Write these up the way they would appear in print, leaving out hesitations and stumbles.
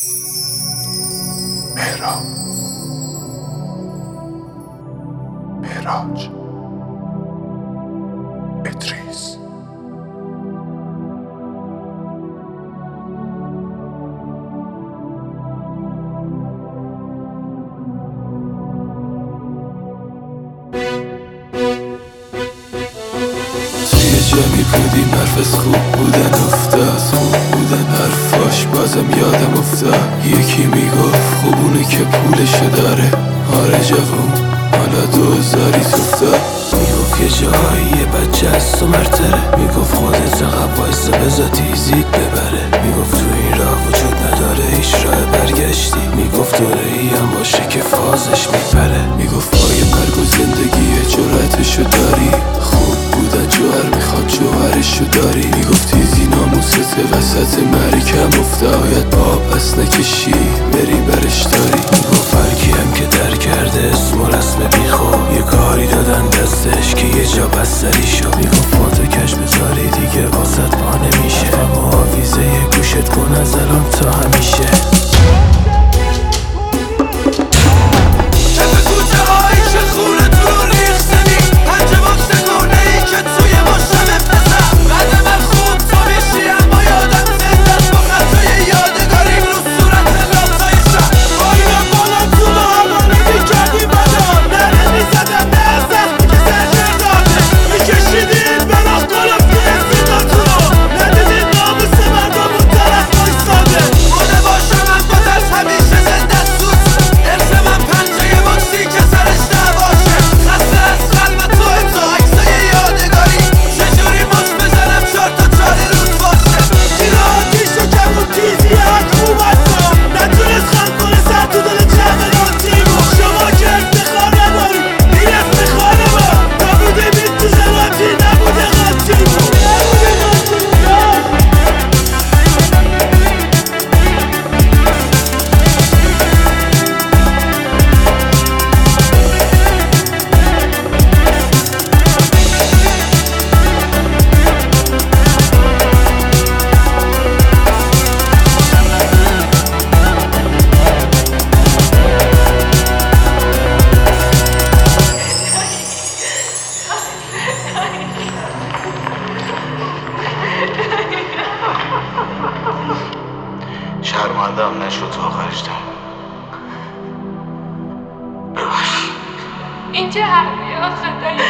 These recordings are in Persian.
مهراج ادریس. جمعی بودیم، حرف از خوب بودن افتاد، خوب بودن حرفاش بازم یادم افتاد. یکی میگفت خوبونه که پولشو داره، آره جوون حالا 2000 افتاد. میگفت یه جایی بچه از تو مرتره، میگفت خودت رقب وایسا بزا تیزیت ببره. میگفت تو این راه وجود نداره هیچ راه برگشتی، میگفت دوره ای هم باشه که فازش میپره. میگفت پای مرگ و زندگی جرأتشو داری، خوب بودن جوهر میخواد جوهرشو داری. میگفت تیزی ناموسته وسط مرکم افته، باید با پس نکشی بری برش داری. میگفت هرکی هم که در کرده اسم و رسم بیخو، یه کاری دادن دستش که یه جا بستری شو. میگفت فاتو کش بذاری دیگه واسط پا نمیشه، اما آویزه یه گوشت کن از الان تا همیشه. شرمندم نشد تو آخرش دم. این چه حرفی آخه دایی؟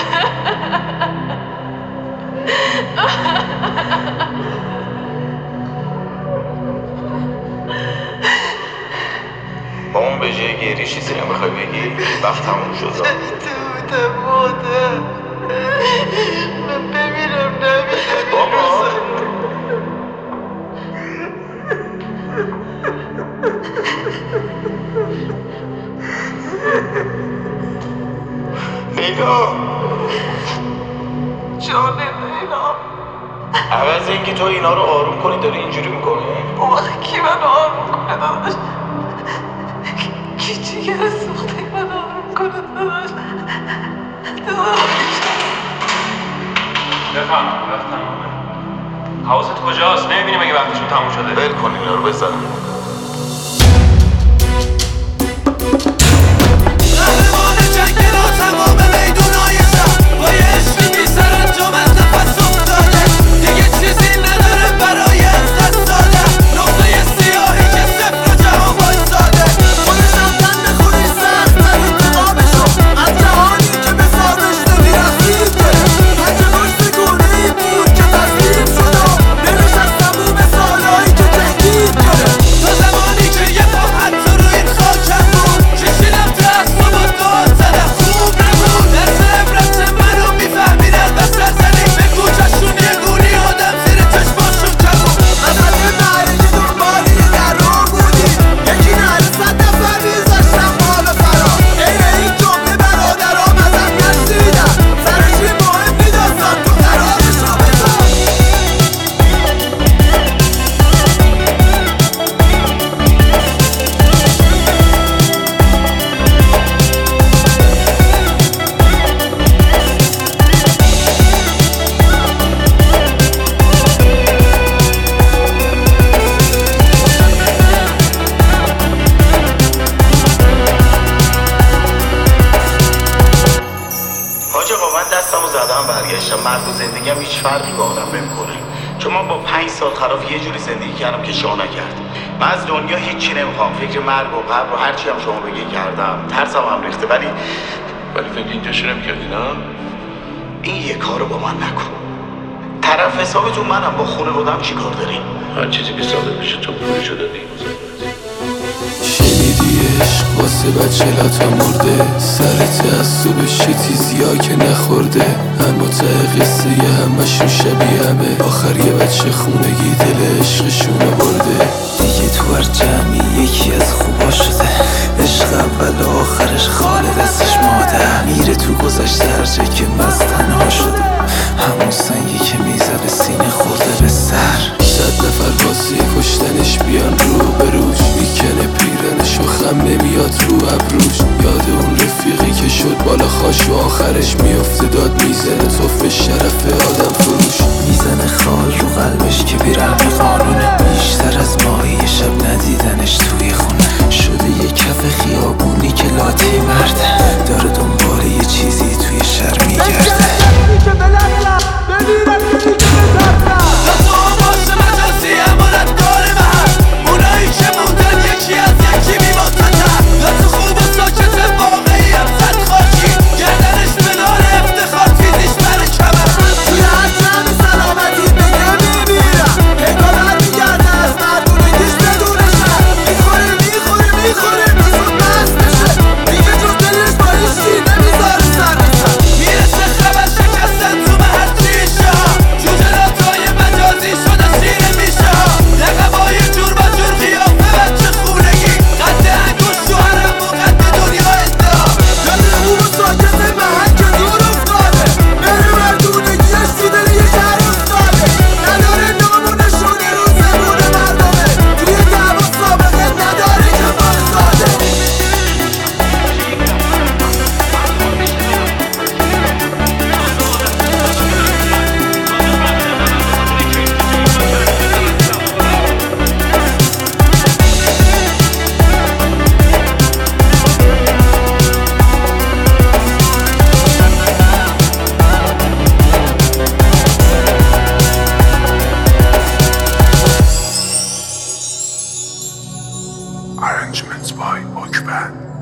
با اون به جای گیری چیزی نمیخوای بگی؟ وقت تموم شد. تو مادر من بمیرم نمیدم بابا نینا جان نینا، عوض اینکه تو اینا رو آروم کنی داری اینجوری میکنی؟ اون وقت کی من آروم کنه داداش؟ کی جیگر سوخته من آروم کنه داداش؟ بفهم وقت تمومه. حواست کجاست؟ نمیبینی مگه وقتشون تموم شده؟ ول کن اینا رو بزن. تو مرگ و زندگی هم هیچ فرقی با آدم نمیکنه، چون من با 5 سال خلاف یه جوری زندگی کردم که شاه نکرد. من از دنیا هیچی نمیخوام، فکر مرگ و قبر و هرچی هم شما بگی کردم، ترسم هم ریخته، ولی فکر اینجاشو نمیکردی نه؟ این یه کارو با من نکن. طرف حسابتون منم، با خونه بودم چی کار داریم؟ هر چیزی که صادق بشه تو پولشو دادی. شنیدی عشق واسه بچه لطا مرده، سر تعصبش یه تیزیا که نخورده، اما ته قصه یه همشون شبیه همه، آخر یه بچه خونگی دل عشقشونو برده. دیگه تو هر جمعی یکی از خوبا شده، عشق اول و آخرش خاله دستش ماده، میره تو گذشته هر جا که مز تنها شده، همون سنگی که میزه به سینه خورده به سر. 100 نفر واسه کشتنش بیان رو بروش، میکنه پیرنش و خم نمیاد رو ابروش. یاد اون رفیقی که شد بالا خاش و آخرش میفته داد میزنه توف شرف آدم فروش. میزنه خال رو قلبش که بیرحم قانونه، بیشتر از ماهی شب ندیدنش توی خونه، شده یه کف خیابونی که لاتی مرده، داره دنبال یه چیزی توی شهر میگرده. Arrangements by Bookman.